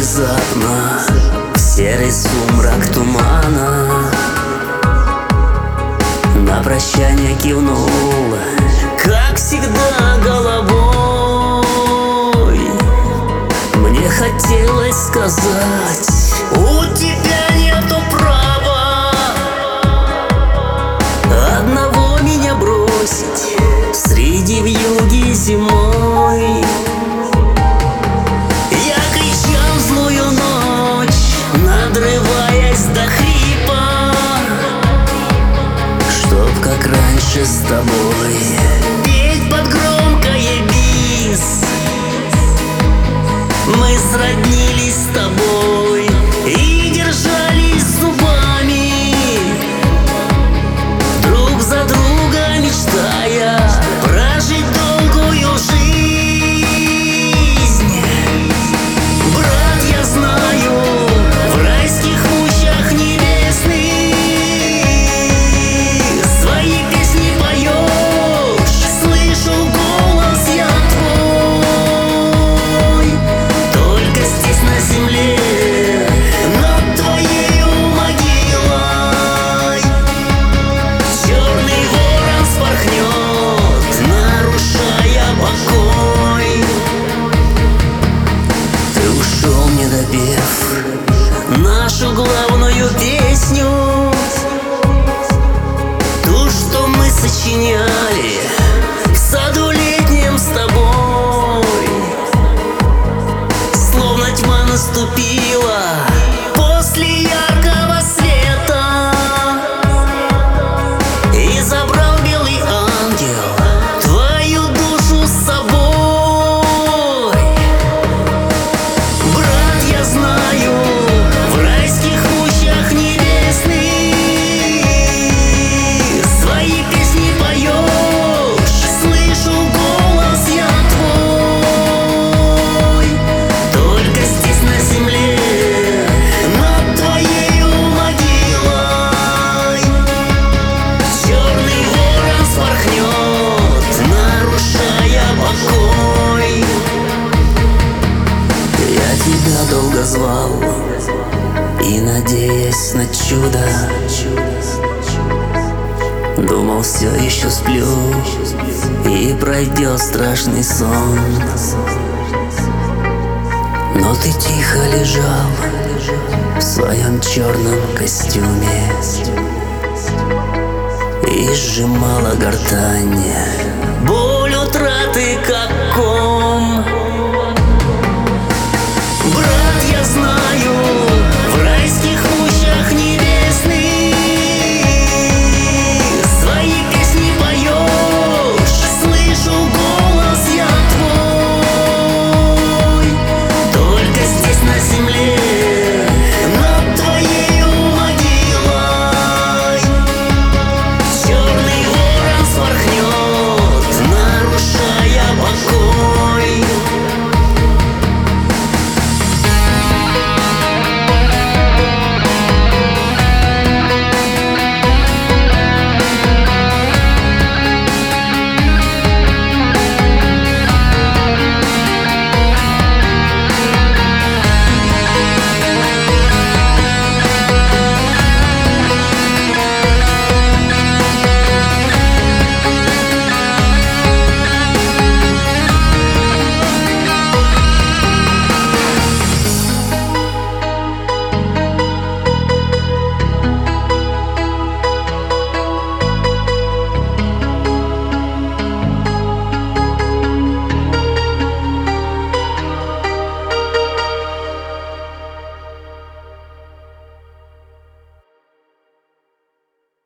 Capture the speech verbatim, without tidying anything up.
внезапно в серый сумрак тумана. На прощание кивнул, как всегда, головой. Мне хотелось сказать: у тебя нету права одного меня бросить среди вьюги зимой. Я кричал злую ночь, надрываясь до хрипа, чтоб как раньше с тобой петь под громкое бис. Мы сроднились с тобой и держались зубами, друг за друга мечтая прожить долгую жизнь. Брат, я знаю, в райских лучах небесных свои песни поешь, слышу голос я твой. Только здесь на земле, над твоею могилой, черный ворон вспорхнет, нарушая покой. Ты ушел, не допев нашу главную песню, ту, что мы сочиняли в саду летнем с тобой. Словно тьма наступила после яркого света, и забрал белый ангел твою душу с собой. Брат, я знаю, в райских лучах небесных свои песни поешь, слышу голос я твой. Только здесь на земле, над твоею могилой, черный ворон вспорхнет, нарушая покой. Я тебя долго звал и, надеясь на чудо, думал, все еще сплю и пройдет страшный сон. Но ты тихо лежал в своем черном костюме и сжимала гортань боль утраты, как ком.